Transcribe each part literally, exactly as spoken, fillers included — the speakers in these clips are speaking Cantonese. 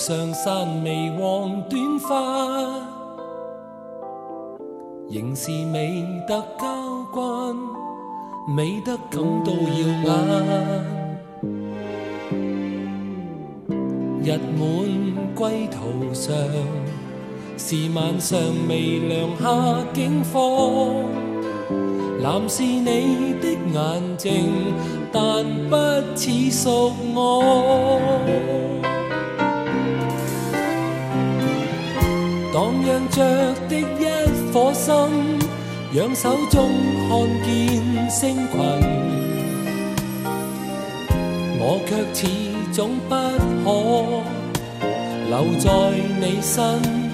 上散微黄短发，仍是美得交关，美得感到耀眼。日满归途上，是晚上微凉下景况。蓝是你的眼睛，但不似属我。荡漾着的一颗心，仰手中看見星群，我卻始終不可留在你身。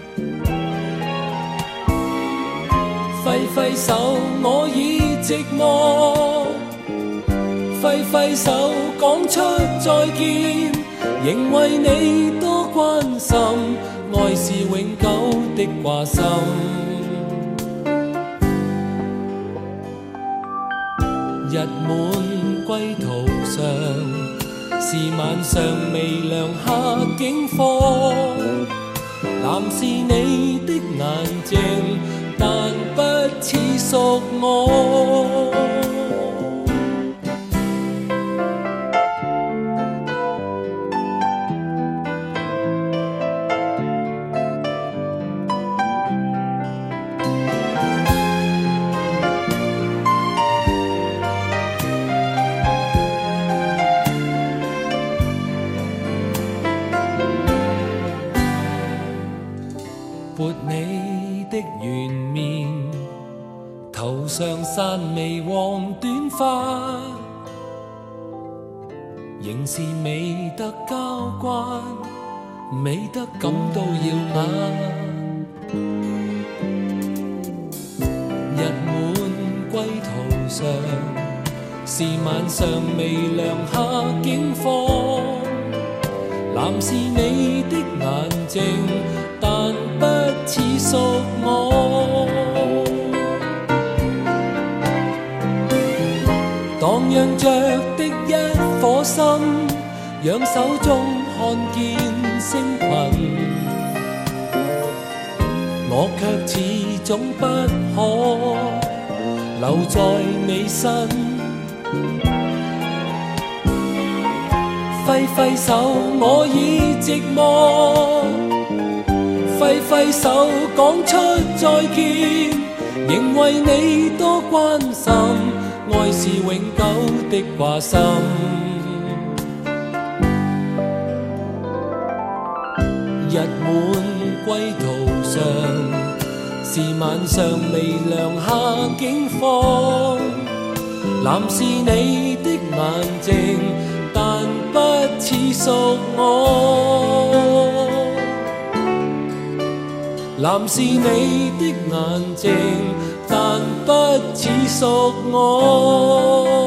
揮揮手，我已寂寞，揮揮手講出再見，仍為你多關心，愛是永久的掛心。日滿歸途上，是晚上微涼下景況。藍是你的眼睛，但不似屬我。撥你的圓面，頭上散微黃短髮，仍是美得交關，美得感到耀眼。日滿歸途上，是晚上微涼下景況。藍是你的眼睛，但不似屬我。蕩漾着的一顆心，仰手中看見星群，我卻始終不可留在你身。揮揮手，我已寂寞，揮揮手講出再見，仍為你多關心，愛是永久的掛心。日滿歸途上，是晚上微涼下景況。藍是你的眼睛，但不似屬我。藍是你的眼睛，但不似屬我。